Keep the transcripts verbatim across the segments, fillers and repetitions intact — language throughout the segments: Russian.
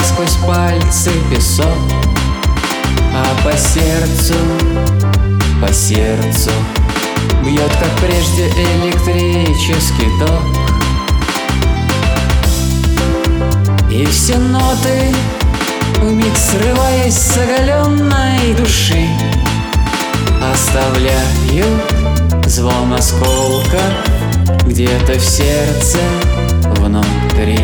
как сквозь пальцы песок, а по сердцу, по сердцу бьет, как прежде, электрический ток. И все ноты, вмиг срываясь с оголенной души, оставляют звон осколка где-то в сердце внутри.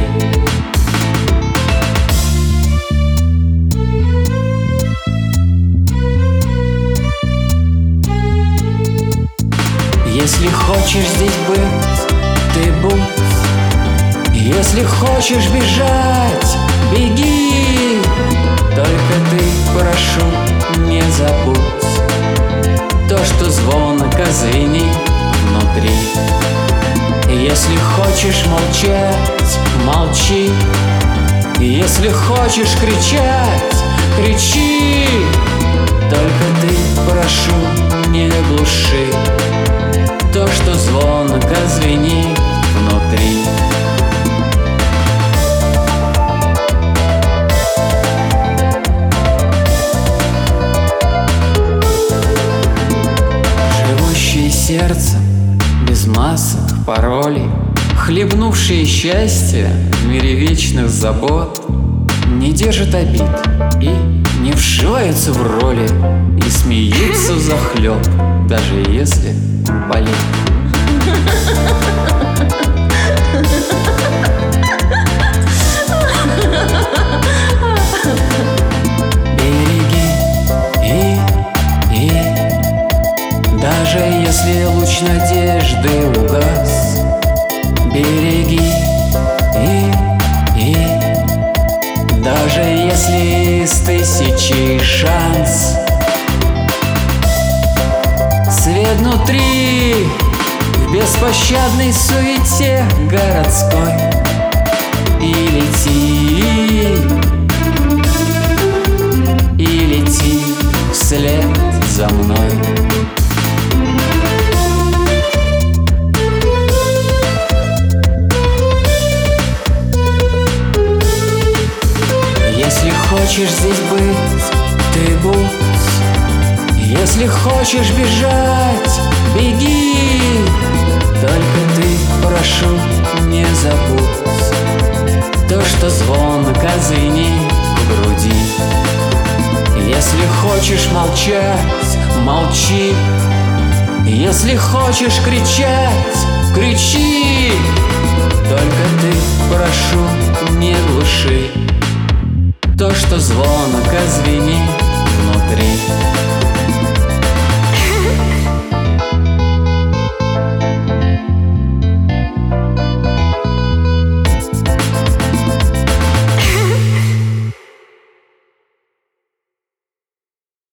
Если хочешь здесь быть, ты будь. Если хочешь бежать, беги. Только ты, прошу, не забудь то, что звонко звенит внутри. Если хочешь молчать, молчи. Если хочешь кричать, кричи. Только ты, прошу, не глуши то, что звонко звенит внутри. Живущие сердцем, без масок, паролей, хлебнувшие счастье в мире вечных забот, не держат обид и не вшиваются в роли, и смеются взахлеб, даже если болит. Береги и, и даже если луч надежды угас, береги и, и даже если из тысячи шанс свет внутри в беспощадной суете городской. И лети, и лети вслед за мной. Если хочешь здесь быть, ты будь. Если хочешь бежать, беги. Только ты, прошу, не забудь то, что звонко звенит в груди. Если хочешь молчать, молчи. Если хочешь кричать, кричи. Только ты, прошу, не глуши то, что звонко звенит внутри.